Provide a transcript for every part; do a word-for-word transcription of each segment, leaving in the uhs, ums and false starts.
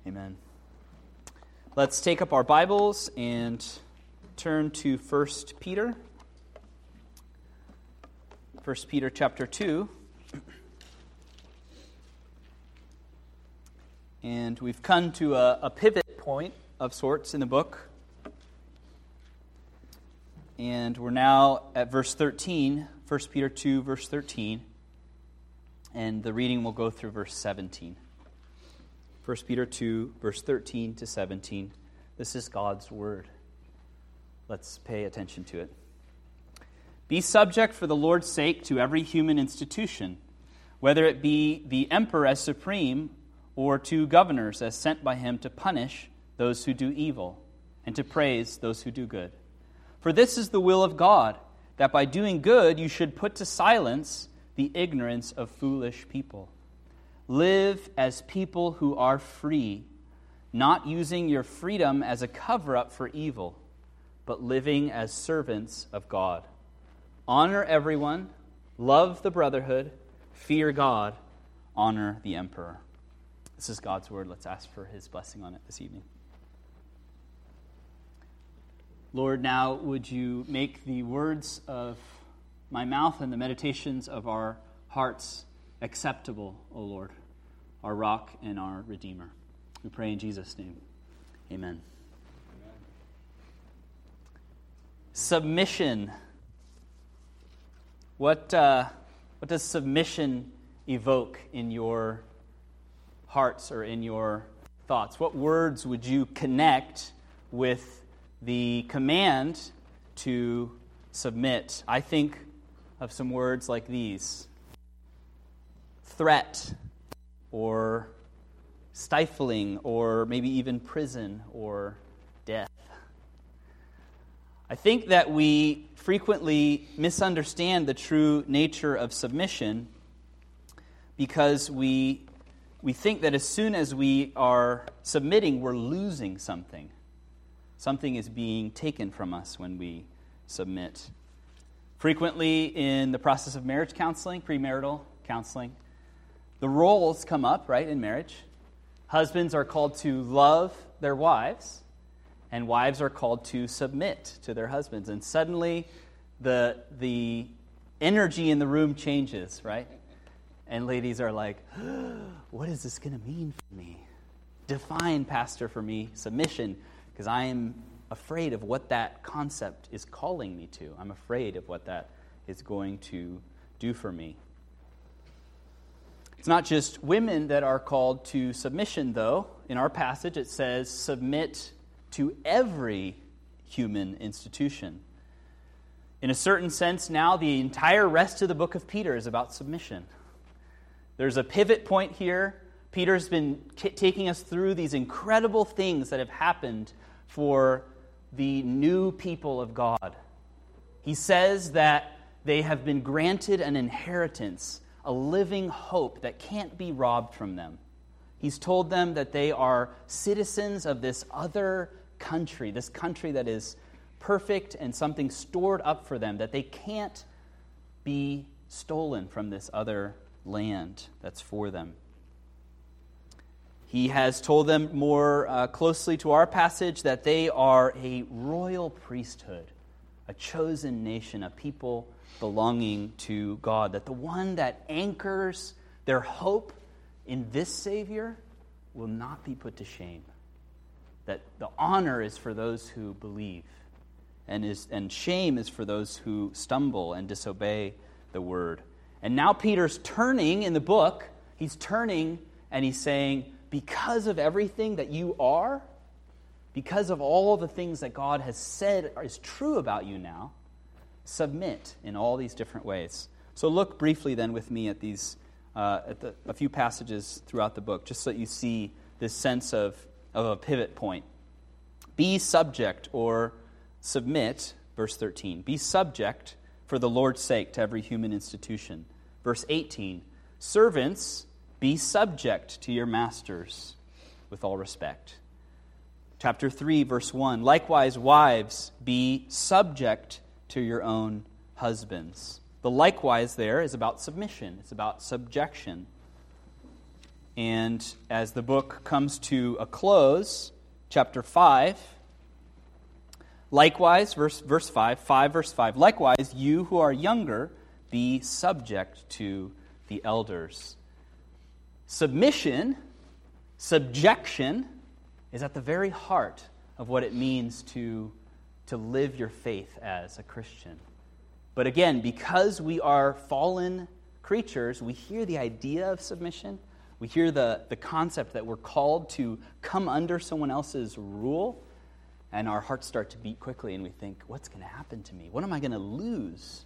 Amen. Let's take up our Bibles and turn to First Peter. First Peter chapter two. And we've come to a, a pivot point of sorts in the book. And we're now at verse thirteen, First Peter two, verse thirteen. And the reading will go through verse seventeen. First Peter two, verse thirteen to seventeen. This is God's word. Let's pay attention to it. Be subject for the Lord's sake to every human institution, whether it be the emperor as supreme, or to governors as sent by him to punish those who do evil, and to praise those who do good. For this is the will of God, that by doing good you should put to silence the ignorance of foolish people. Live as people who are free, not using your freedom as a cover-up for evil, but living as servants of God. Honor everyone, love the brotherhood, fear God, honor the emperor. This is God's word. Let's ask for his blessing on it this evening. Lord, now would you make the words of my mouth and the meditations of our hearts acceptable, O Lord, our rock and our redeemer. We pray in Jesus' name. Amen. Amen. Submission. What uh, what does submission evoke in your hearts or in your thoughts? What words would you connect with the command to submit? I think of some words like these: threat, or stifling, or maybe even prison or death. I think that we frequently misunderstand the true nature of submission because we we think that as soon as we are submitting, we're losing something. Something is being taken from us when we submit. Frequently in the process of marriage counseling, premarital counseling, the roles come up, right, in marriage. Husbands are called to love their wives, and wives are called to submit to their husbands. And suddenly, the the energy in the room changes, right? And ladies are like, oh, what is this going to mean for me? Define, Pastor, for me, submission, because I am afraid of what that concept is calling me to. I'm afraid of what that is going to do for me. It's not just women that are called to submission, though. In our passage, it says, submit to every human institution. In a certain sense, now the entire rest of the book of Peter is about submission. There's a pivot point here. Peter's been t- taking us through these incredible things that have happened for the new people of God. He says that they have been granted an inheritance, a living hope that can't be robbed from them. He's told them that they are citizens of this other country, this country that is perfect and something stored up for them, that they can't be stolen from this other land that's for them. He has told them more uh, closely to our passage that they are a royal priesthood, a chosen nation, a people belonging to God, that the one that anchors their hope in this Savior will not be put to shame, that the honor is for those who believe, and is and shame is for those who stumble and disobey the word. And now Peter's turning in the book, he's turning and he's saying, because of everything that you are, because of all the things that God has said is true about you now, submit in all these different ways. So look briefly then with me at these, uh, at the, a few passages throughout the book, just so that you see this sense of, of a pivot point. Be subject or submit, verse thirteen. Be subject for the Lord's sake to every human institution. Verse eighteen. Servants, be subject to your masters with all respect. Chapter three, verse one. Likewise, wives, be subject to your own husbands. The likewise there is about submission. It's about subjection. And as the book comes to a close, chapter five, likewise, verse, verse five, five verse five, likewise, you who are younger, be subject to the elders. Submission, subjection, is at the very heart of what it means to, to live your faith as a Christian. But again, because we are fallen creatures, we hear the idea of submission. We hear the, the concept that we're called to come under someone else's rule, and our hearts start to beat quickly, and we think, what's going to happen to me? What am I going to lose?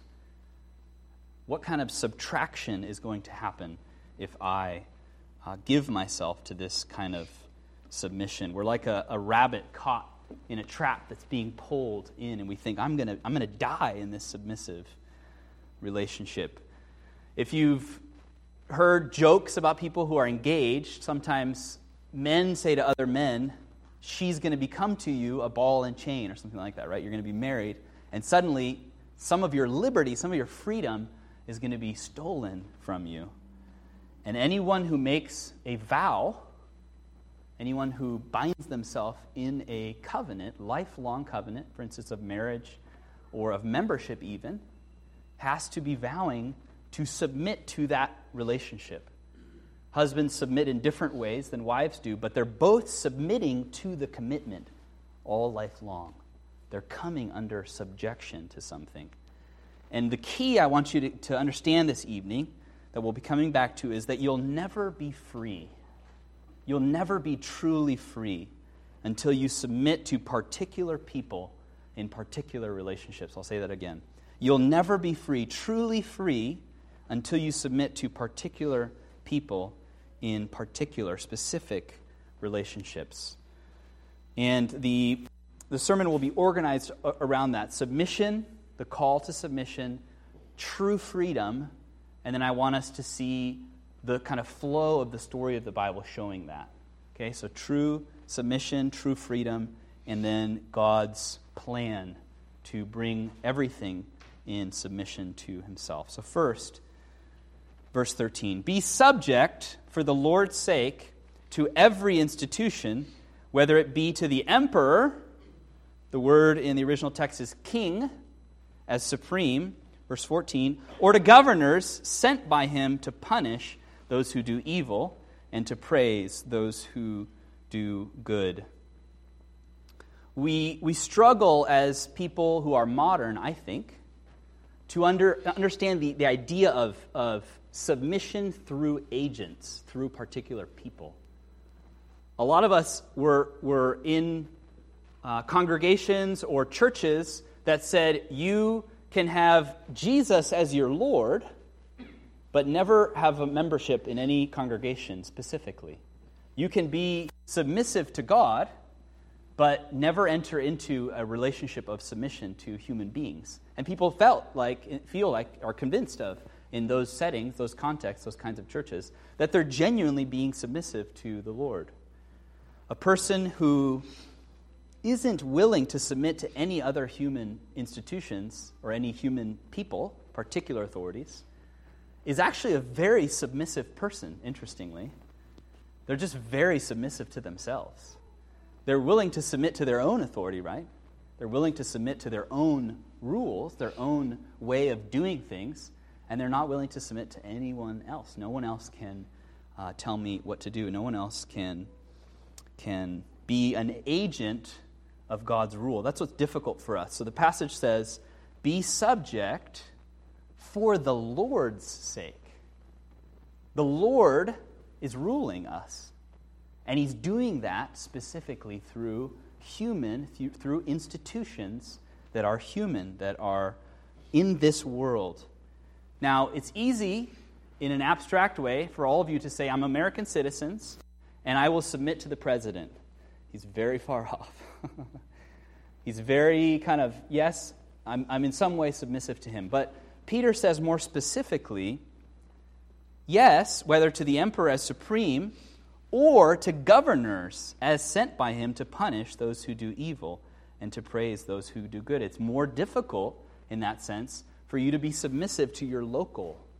What kind of subtraction is going to happen if I uh, give myself to this kind of submission? We're like a, a rabbit caught in a trap that's being pulled in, and we think, I'm going to I'm going to die in this submissive relationship. If you've heard jokes about people who are engaged, sometimes men say to other men, she's going to become to you a ball and chain or something like that, right? You're going to be married, and suddenly some of your liberty, some of your freedom is going to be stolen from you. And anyone who makes a vow, anyone who binds themselves in a covenant, lifelong covenant, for instance, of marriage or of membership even, has to be vowing to submit to that relationship. Husbands submit in different ways than wives do, but they're both submitting to the commitment all lifelong. They're coming under subjection to something. And the key I want you to, to understand this evening, that we'll be coming back to, is that you'll never be free. You'll never be truly free until you submit to particular people in particular relationships. I'll say that again. You'll never be free, truly free, until you submit to particular people in particular, specific relationships. And the, the sermon will be organized around that. Submission, the call to submission, true freedom, and then I want us to see the kind of flow of the story of the Bible showing that. Okay, so true submission, true freedom, and then God's plan to bring everything in submission to himself. So first, verse thirteen, be subject for the Lord's sake to every institution, whether it be to the emperor, the word in the original text is king, as supreme, verse fourteen, or to governors sent by him to punish those who do evil and to praise those who do good. We, we struggle as people who are modern, I think, to under, understand the, the idea of, of submission through agents, through particular people. A lot of us were, were in uh, congregations or churches that said, you can have Jesus as your Lord, but never have a membership in any congregation specifically. You can be submissive to God, but never enter into a relationship of submission to human beings. And people felt like, feel like, are convinced of, in those settings, those contexts, those kinds of churches, that they're genuinely being submissive to the Lord. A person who isn't willing to submit to any other human institutions or any human people, particular authorities, is actually a very submissive person, interestingly. They're just very submissive to themselves. They're willing to submit to their own authority, right? They're willing to submit to their own rules, their own way of doing things, and they're not willing to submit to anyone else. No one else can uh, tell me what to do. No one else can, can be an agent of God's rule. That's what's difficult for us. So the passage says, be subject for the Lord's sake. The Lord is ruling us. And he's doing that specifically through human, through institutions that are human, that are in this world. Now, it's easy in an abstract way for all of you to say, I'm American citizens, and I will submit to the president. He's very far off. He's very kind of, yes, I'm, I'm in some way submissive to him. But Peter says more specifically, yes, whether to the emperor as supreme or to governors as sent by him to punish those who do evil and to praise those who do good. It's more difficult in that sense for you to be submissive to your local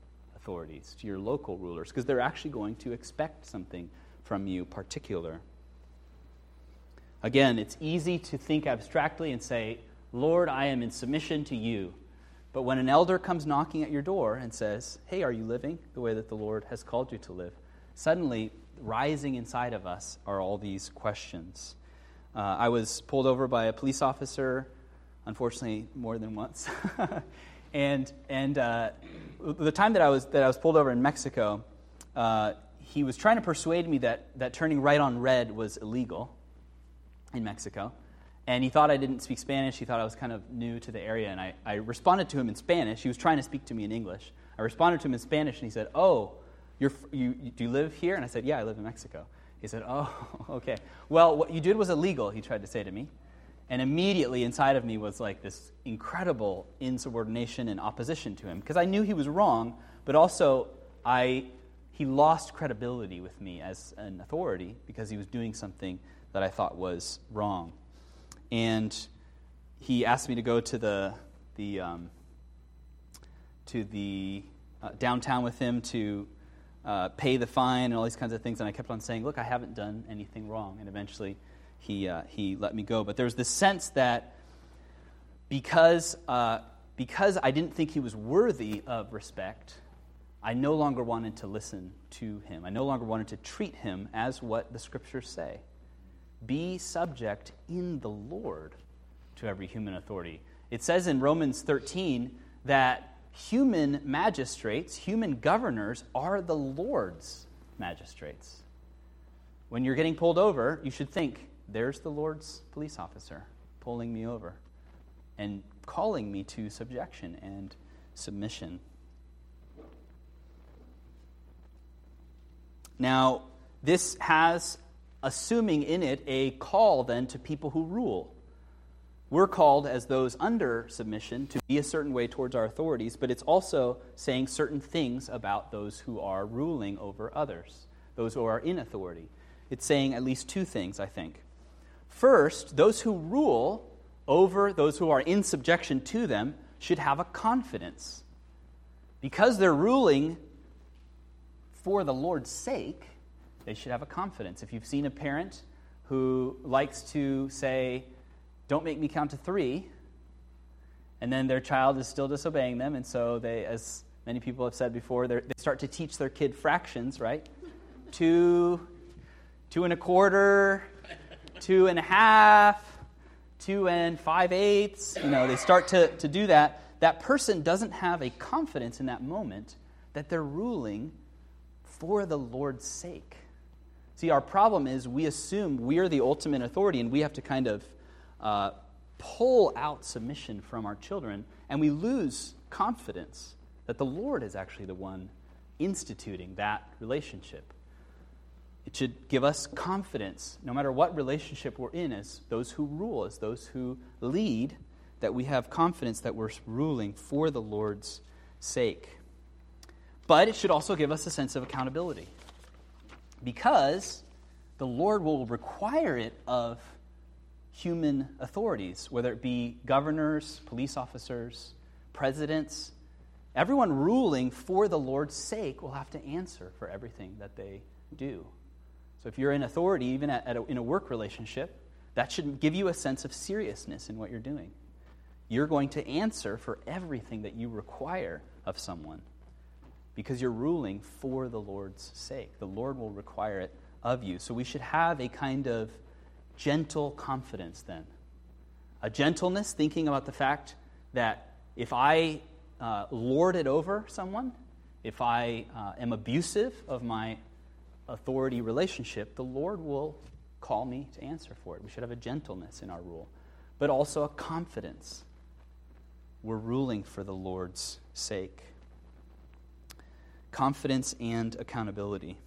authorities, to your local rulers, because they're actually going to expect something from you particular. Again, it's easy to think abstractly and say, Lord, I am in submission to you. But when an elder comes knocking at your door and says, hey, are you living the way that the Lord has called you to live? Suddenly, rising inside of us are all these questions. Uh, I was pulled over by a police officer, unfortunately more than once. and and uh, the time that I was that I was pulled over in Mexico, uh, he was trying to persuade me that, that turning right on red was illegal in Mexico. And he thought I didn't speak Spanish. He thought I was kind of new to the area. And I, I responded to him in Spanish. He was trying to speak to me in English. I responded to him in Spanish, and he said, oh, you're, you, you do you live here? And I said, yeah, I live in Mexico. He said, oh, okay. Well, what you did was illegal, he tried to say to me. And immediately inside of me was like this incredible insubordination and opposition to him, because I knew he was wrong, but also I he lost credibility with me as an authority because he was doing something that I thought was wrong. And he asked me to go to the the um, to the uh, downtown with him to uh, pay the fine and all these kinds of things. And I kept on saying, "Look, I haven't done anything wrong." And eventually, he uh, he let me go. But there was this sense that because uh, because I didn't think he was worthy of respect, I no longer wanted to listen to him. I no longer wanted to treat him as what the Scriptures say. Be subject in the Lord to every human authority. It says in Romans thirteen that human magistrates, human governors, are the Lord's magistrates. When you're getting pulled over, you should think, there's the Lord's police officer pulling me over and calling me to subjection and submission. Now, this has assuming in it a call then to people who rule. We're called as those under submission to be a certain way towards our authorities, but it's also saying certain things about those who are ruling over others, those who are in authority. It's saying at least two things, I think. First, those who rule over those who are in subjection to them should have a confidence. Because they're ruling for the Lord's sake, they should have a confidence. If you've seen a parent who likes to say, don't make me count to three, and then their child is still disobeying them, and so they, as many people have said before, they start to teach their kid fractions, right? Two, two and a quarter, two and a half, two and five eighths. You know, they start to, to do that. That person doesn't have a confidence in that moment that they're ruling for the Lord's sake. See, our problem is we assume we're the ultimate authority, and we have to kind of uh, pull out submission from our children, and we lose confidence that the Lord is actually the one instituting that relationship. It should give us confidence, no matter what relationship we're in, as those who rule, as those who lead, that we have confidence that we're ruling for the Lord's sake. But it should also give us a sense of accountability, because the Lord will require it of human authorities, whether it be governors, police officers, presidents. Everyone ruling for the Lord's sake will have to answer for everything that they do. So if you're in authority, even at, at a, in a work relationship, that should give you a sense of seriousness in what you're doing. You're going to answer for everything that you require of someone, because you're ruling for the Lord's sake. The Lord will require it of you. So we should have a kind of gentle confidence then. A gentleness, thinking about the fact that if I uh, lord it over someone, if I uh, am abusive of my authority relationship, the Lord will call me to answer for it. We should have a gentleness in our rule, but also a confidence. We're ruling for the Lord's sake. Confidence and accountability.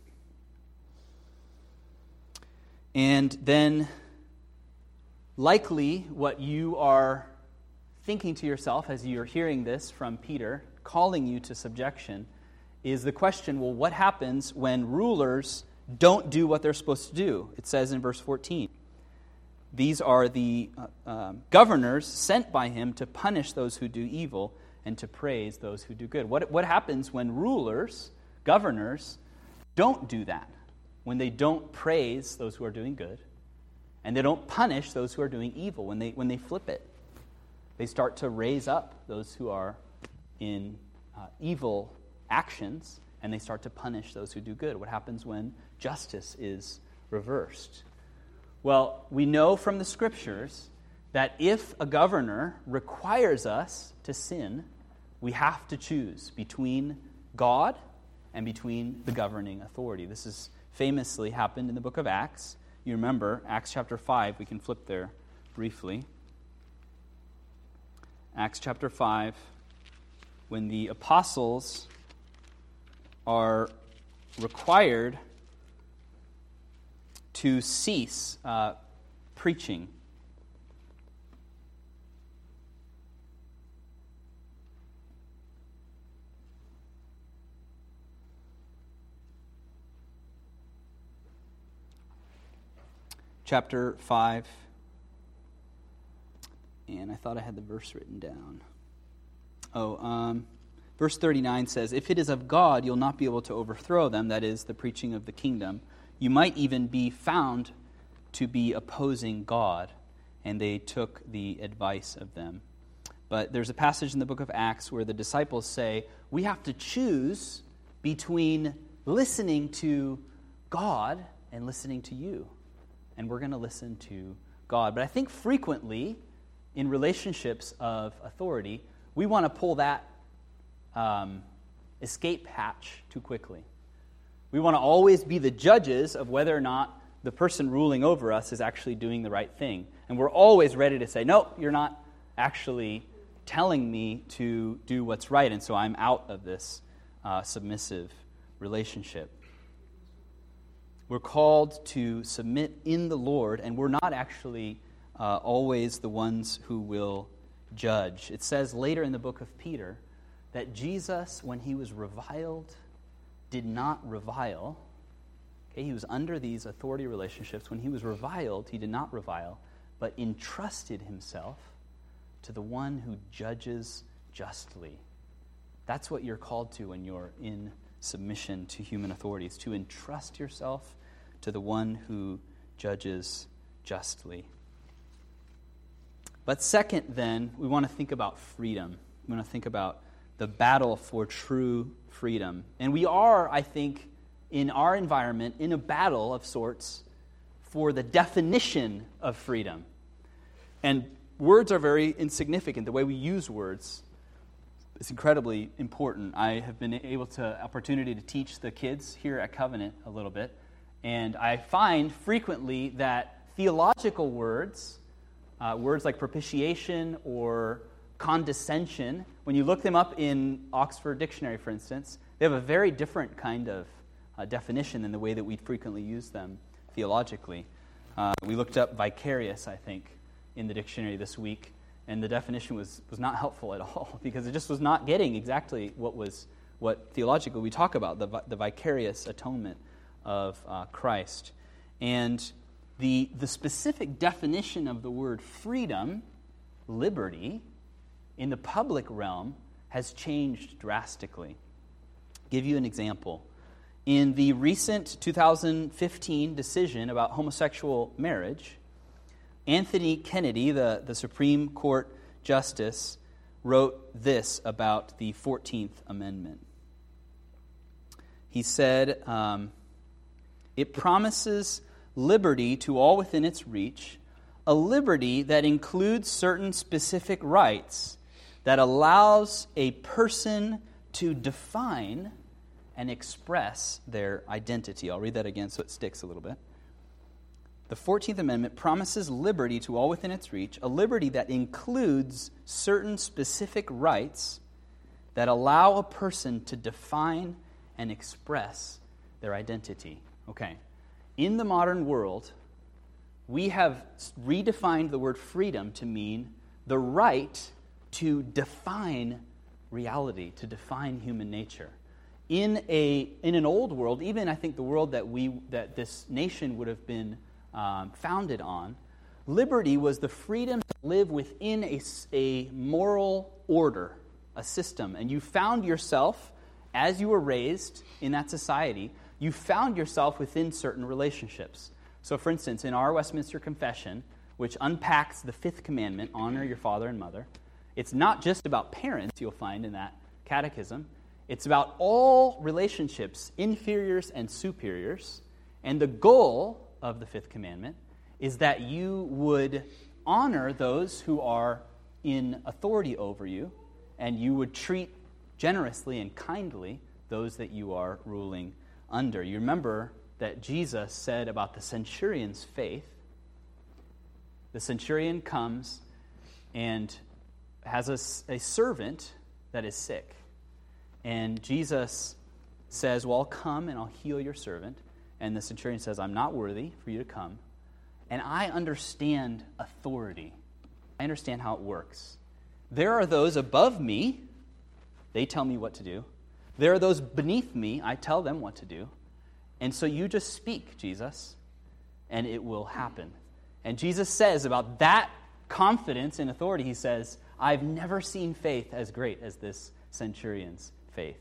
And then, likely, what you are thinking to yourself as you're hearing this from Peter, calling you to subjection, is the question, well, what happens when rulers don't do what they're supposed to do? It says in verse fourteen, these are the uh, um, governors sent by him to punish those who do evil and to praise those who do good. What, what happens when rulers, governors, don't do that? When they don't praise those who are doing good, and they don't punish those who are doing evil, when they when they flip it. They start to raise up those who are in uh, evil actions, and they start to punish those who do good. What happens when justice is reversed? Well, we know from the Scriptures that if a governor requires us to sin, we have to choose between God and between the governing authority. This has famously happened in the book of Acts. You remember, Acts chapter five, we can flip there briefly. Acts chapter five, when the apostles are required to cease uh, preaching. Chapter five, and I thought I had the verse written down. Oh, um, verse thirty-nine says, "If it is of God, you'll not be able to overthrow them," that is, the preaching of the kingdom. "You might even be found to be opposing God," and they took the advice of them. But there's a passage in the book of Acts where the disciples say, we have to choose between listening to God and listening to you. And we're going to listen to God. But I think frequently, in relationships of authority, we want to pull that um, escape hatch too quickly. We want to always be the judges of whether or not the person ruling over us is actually doing the right thing. And we're always ready to say, no, you're not actually telling me to do what's right, and so I'm out of this uh, submissive relationship. We're called to submit in the Lord, and we're not actually uh, always the ones who will judge. It says later in the book of Peter that Jesus, when he was reviled, did not revile. Okay, he was under these authority relationships. When he was reviled, he did not revile, but entrusted himself to the one who judges justly. That's what you're called to when you're in submission to human authorities, to entrust yourself to the one who judges justly. But second, then, we want to think about freedom. We want to think about the battle for true freedom. And we are, I think, in our environment, in a battle of sorts for the definition of freedom. And words are very insignificant. The way we use words is incredibly important. I have been able to opportunity to teach the kids here at Covenant a little bit, and I find frequently that theological words, uh, words like propitiation or condescension, when you look them up in Oxford Dictionary, for instance, they have a very different kind of uh, definition than the way that we frequently use them theologically. Uh, we looked up vicarious, I think, in the dictionary this week, and the definition was, was not helpful at all because it just was not getting exactly what was what theologically we talk about, the, the vicarious atonement of uh, Christ. And the, the specific definition of the word freedom, liberty, in the public realm has changed drastically. I'll give you an example. In the recent two thousand fifteen decision about homosexual marriage, Anthony Kennedy, the, the Supreme Court Justice, wrote this about the fourteenth Amendment. He said, um, it promises liberty to all within its reach, a liberty that includes certain specific rights that allows a person to define and express their identity. I'll read that again so it sticks a little bit. The fourteenth Amendment promises liberty to all within its reach, a liberty that includes certain specific rights that allow a person to define and express their identity. Okay, in the modern world, we have redefined the word freedom to mean the right to define reality, to define human nature. In a in an old world, even I think the world that we that this nation would have been um, founded on, liberty was the freedom to live within a, a moral order, a system, and you found yourself, as you were raised in that society, you found yourself within certain relationships. So, for instance, in our Westminster Confession, which unpacks the fifth commandment, honor your father and mother, it's not just about parents, you'll find in that catechism. It's about all relationships, inferiors and superiors. And the goal of the fifth commandment is that you would honor those who are in authority over you, and you would treat generously and kindly those that you are ruling under. You remember that Jesus said about the centurion's faith, the centurion comes and has a, a servant that is sick. And Jesus says, well, I'll come and I'll heal your servant. And the centurion says, I'm not worthy for you to come. And I understand authority. I understand how it works. There are those above me. They tell me what to do. There are those beneath me. I tell them what to do. And so you just speak, Jesus, and it will happen. And Jesus says about that confidence in authority, he says, I've never seen faith as great as this centurion's faith.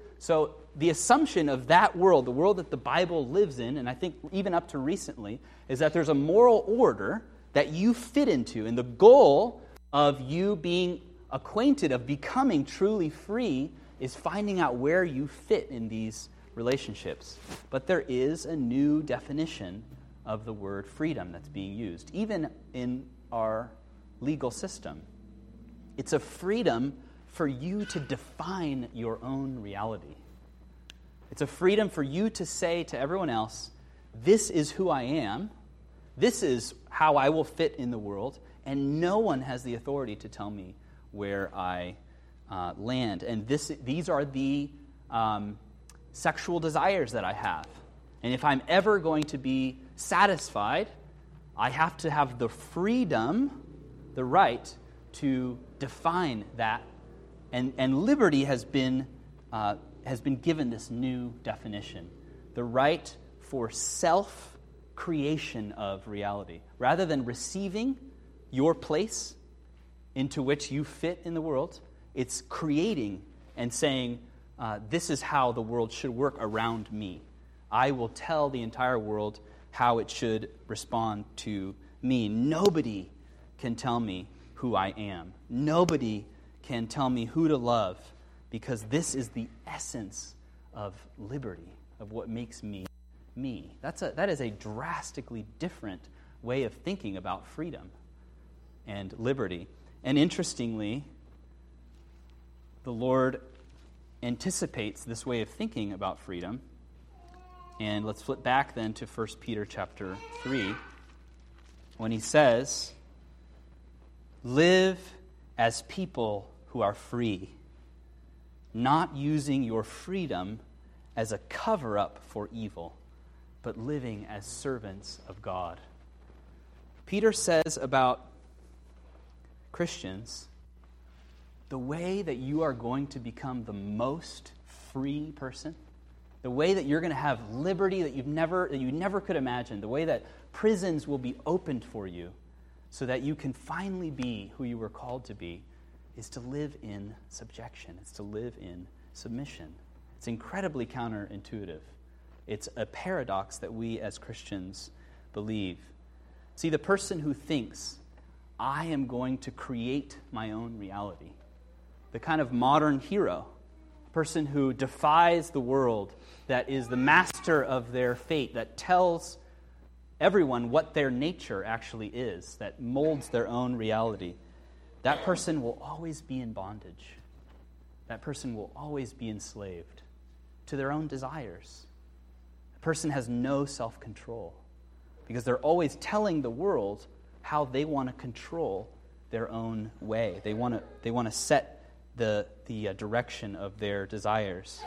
So the assumption of that world, the world that the Bible lives in, and I think even up to recently, is that there's a moral order that you fit into. And the goal of you being acquainted, of becoming truly free, is finding out where you fit in these relationships. But there is a new definition of the word freedom that's being used, even in our legal system. It's a freedom for you to define your own reality. It's a freedom for you to say to everyone else, this is who I am, this is how I will fit in the world, and no one has the authority to tell me where I uh, land. And this, these are the um, sexual desires that I have. And if I'm ever going to be satisfied, I have to have the freedom, the right to define that. And, and liberty has been uh, has been given this new definition, the right for self-creation of reality. Rather than receiving your place into which you fit in the world, it's creating and saying, uh, this is how the world should work around me. I will tell the entire world how it should respond to me. Nobody can tell me who I am. Nobody can tell me who to love, because this is the essence of liberty, of what makes me me. That's a, that is a drastically different way of thinking about freedom and liberty. And interestingly, the Lord anticipates this way of thinking about freedom. And let's flip back then to First Peter chapter three, when he says, live as people who are free, not using your freedom as a cover-up for evil, but living as servants of God. Peter says about Christians, the way that you are going to become the most free person, the way that you're going to have liberty that you've never that you never could imagine, the way that prisons will be opened for you so that you can finally be who you were called to be, is to live in subjection. It's to live in submission. It's incredibly counterintuitive. It's a paradox that we as Christians believe. See, the person who thinks, I am going to create my own reality, the kind of modern hero, a person who defies the world, that is the master of their fate, that tells everyone what their nature actually is, that molds their own reality, that person will always be in bondage. That person will always be enslaved to their own desires. The person has no self-control because they're always telling the world how they want to control their own way. They want to they want to set the the uh, direction of their desires.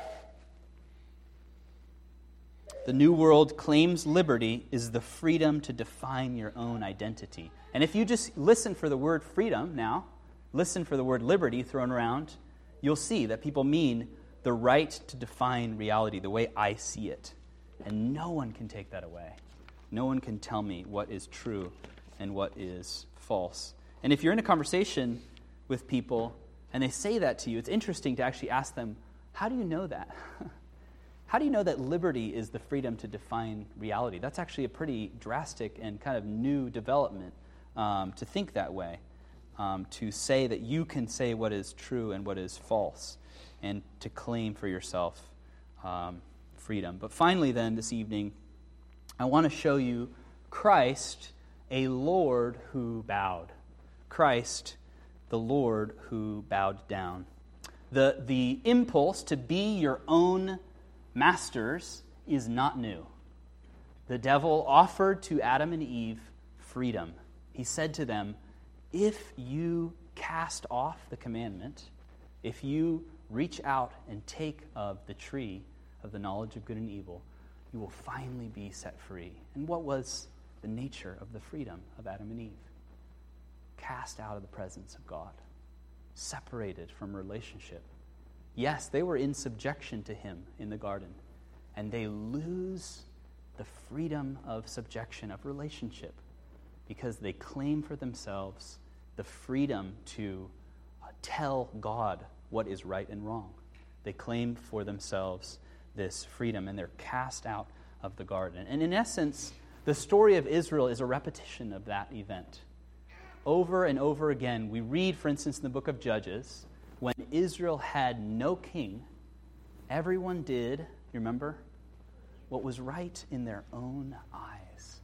The New World claims liberty is the freedom to define your own identity. And if you just listen for the word freedom now, listen for the word liberty thrown around, you'll see that people mean the right to define reality the way I see it. And no one can take that away. No one can tell me what is true and what is false. And if you're in a conversation with people and they say that to you, it's interesting to actually ask them, how do you know that? How do you know that liberty is the freedom to define reality? That's actually a pretty drastic and kind of new development um, to think that way, um, to say that you can say what is true and what is false, and to claim for yourself um, freedom. But finally then, this evening, I want to show you Christ, a Lord who bowed. Christ, the Lord who bowed down. The, the impulse to be your own masters is not new. The devil offered to Adam and Eve freedom. He said to them, if you cast off the commandment, if you reach out and take of the tree of the knowledge of good and evil, you will finally be set free. And what was the nature of the freedom of Adam and Eve? Cast out of the presence of God, separated from relationship. Yes, they were in subjection to him in the garden, and they lose the freedom of subjection, of relationship, because they claim for themselves the freedom to uh, tell God what is right and wrong. They claim for themselves this freedom, and they're cast out of the garden. And in essence, the story of Israel is a repetition of that event. Over and over again, we read, for instance, in the book of Judges, when Israel had no king, everyone did, you remember, what was right in their own eyes.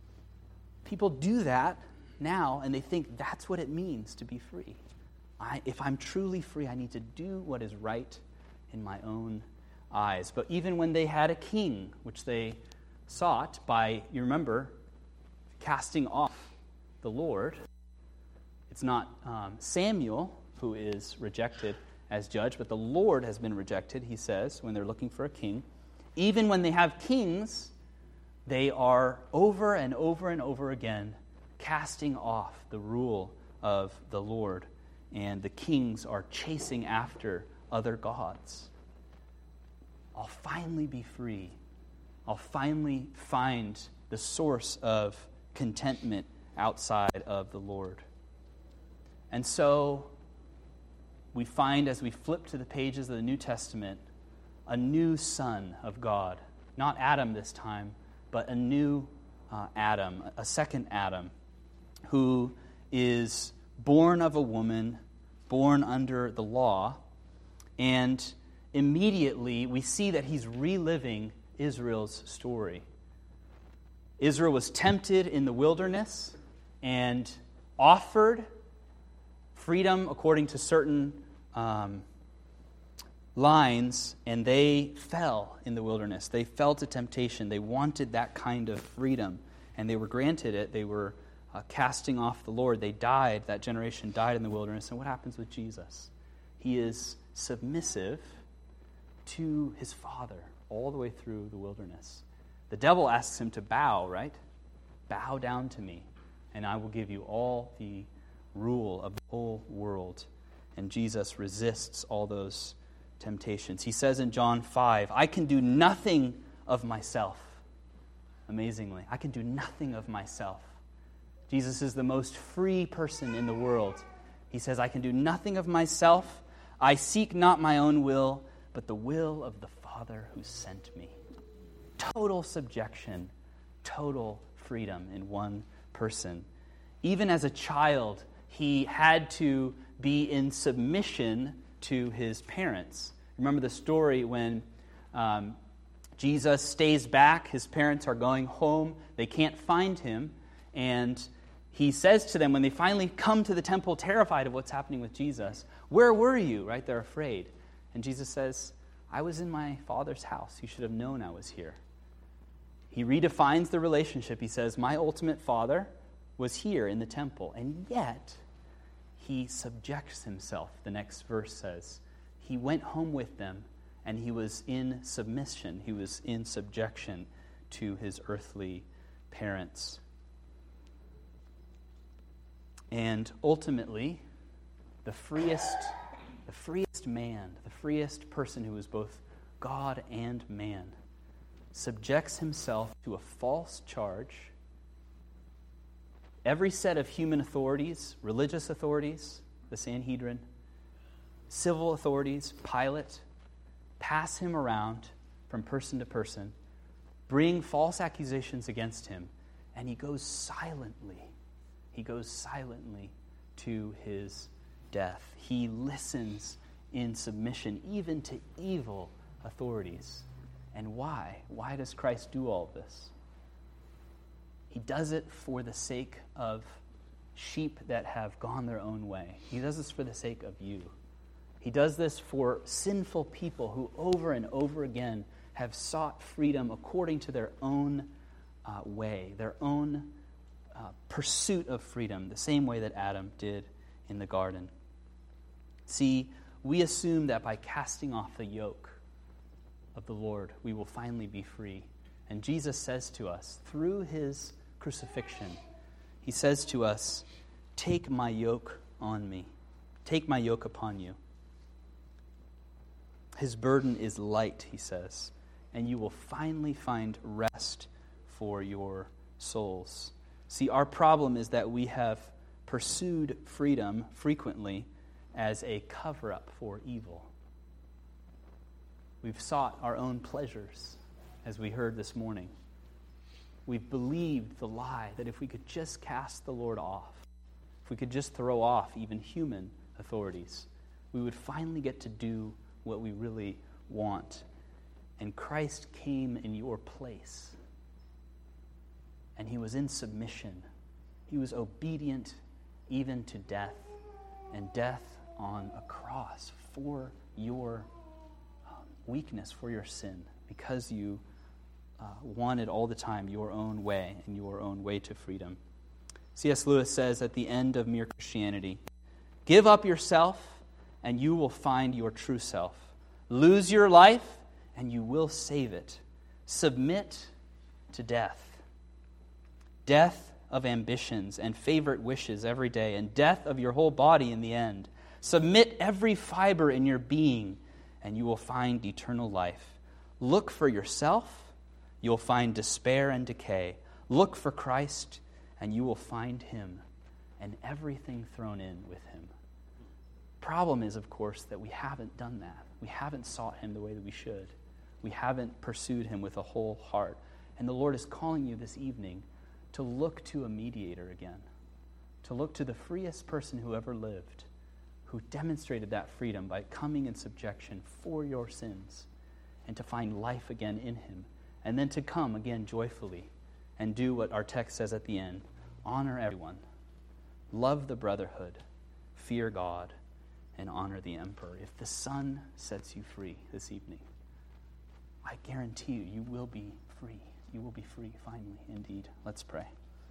People do that now, and they think that's what it means to be free. I, if I'm truly free, I need to do what is right in my own eyes. But even when they had a king, which they sought by, you remember, casting off the Lord, it's not um, Samuel who is rejected as judge, but the Lord has been rejected, he says, when they're looking for a king. Even when they have kings, they are over and over and over again casting off the rule of the Lord, and the kings are chasing after other gods. I'll finally be free. I'll finally find the source of contentment outside of the Lord. And so we find, as we flip to the pages of the New Testament, a new son of God. Not Adam this time, but a new uh, Adam, a second Adam, who is born of a woman, born under the law, and immediately we see that he's reliving Israel's story. Israel was tempted in the wilderness and offered freedom according to certain um, lines, and they fell in the wilderness. They fell to temptation. They wanted that kind of freedom, and they were granted it. They were uh, casting off the Lord. They died. That generation died in the wilderness. And what happens with Jesus? He is submissive to his Father all the way through the wilderness. The devil asks him to bow, right? Bow down to me, and I will give you all the rule of the whole world. And Jesus resists all those temptations. He says in John five, I can do nothing of myself. Amazingly, I can do nothing of myself. Jesus is the most free person in the world. He says, I can do nothing of myself. I seek not my own will, but the will of the Father who sent me. Total subjection, total freedom in one person. Even as a child, he had to be in submission to his parents. Remember the story when um, Jesus stays back. His parents are going home. They can't find him. And he says to them, when they finally come to the temple, terrified of what's happening with Jesus, where were you? Right? They're afraid. And Jesus says, I was in my Father's house. You should have known I was here. He redefines the relationship. He says, my ultimate Father was here in the temple. And yet, he subjects himself. The next verse says, he went home with them, and he was in submission. He was in subjection to his earthly parents. And ultimately, the freest, the freest man, the freest person who is both God and man, subjects himself to a false charge. Every set of human authorities, religious authorities, the Sanhedrin, civil authorities, Pilate, pass him around from person to person, bring false accusations against him, and he goes silently. He goes silently to his death. He listens in submission even to evil authorities. And why? Why does Christ do all of this? He does it for the sake of sheep that have gone their own way. He does this for the sake of you. He does this for sinful people who over and over again have sought freedom according to their own uh, way, their own uh, pursuit of freedom, the same way that Adam did in the garden. See, we assume that by casting off the yoke of the Lord, we will finally be free. And Jesus says to us, through his crucifixion, he says to us, "Take my yoke on me. Take my yoke upon you. His burden is light," he says, "and you will finally find rest for your souls." See, our problem is that we have pursued freedom frequently as a cover-up for evil. We've sought our own pleasures, as we heard this morning. We've believed the lie that if we could just cast the Lord off, if we could just throw off even human authorities, we would finally get to do what we really want. And Christ came in your place. And he was in submission. He was obedient even to death, and death on a cross for your um, weakness, for your sin, because you uh, wanted all the time your own way and your own way to freedom. C S Lewis says at the end of Mere Christianity, "Give up yourself and you will find your true self. Lose your life and you will save it. Submit to death. Death of ambitions and favorite wishes every day, and death of your whole body in the end. Submit every fiber in your being, and you will find eternal life. Look for yourself, you'll find despair and decay. Look for Christ, and you will find him, and everything thrown in with him." Problem is, of course, that we haven't done that. We haven't sought him the way that we should. We haven't pursued him with a whole heart. And the Lord is calling you this evening to look to a mediator again, to look to the freest person who ever lived, who demonstrated that freedom by coming in subjection for your sins, and to find life again in him, and then to come again joyfully and do what our text says at the end: honor everyone, love the brotherhood, fear God, and honor the emperor. If the Son sets you free this evening, I guarantee you, you will be free. You will be free, finally, indeed. Let's pray.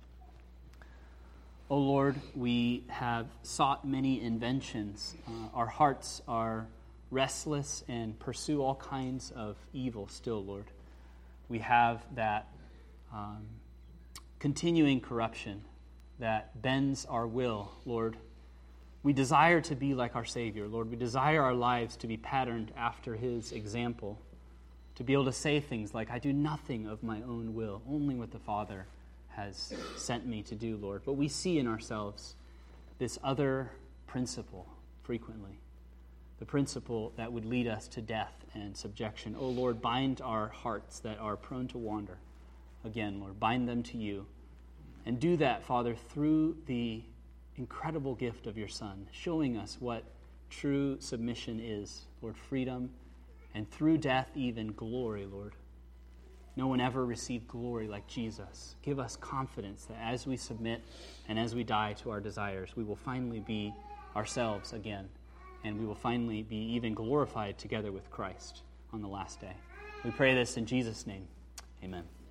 O Lord, we have sought many inventions. Uh, our hearts are restless and pursue all kinds of evil still, Lord. We have that um, continuing corruption that bends our will, Lord. We desire to be like our Savior, Lord. We desire our lives to be patterned after his example, to be able to say things like, "I do nothing of my own will, only what the Father has sent me to do, Lord." But we see in ourselves this other principle frequently, the principle that would lead us to death and subjection. Oh, Lord, bind our hearts that are prone to wander. Again, Lord, bind them to you. And do that, Father, through the incredible gift of your Son, showing us what true submission is, Lord, freedom, and through death, even glory, Lord. No one ever received glory like Jesus. Give us confidence that as we submit and as we die to our desires, we will finally be ourselves again, and we will finally be even glorified together with Christ on the last day. We pray this in Jesus' name. Amen.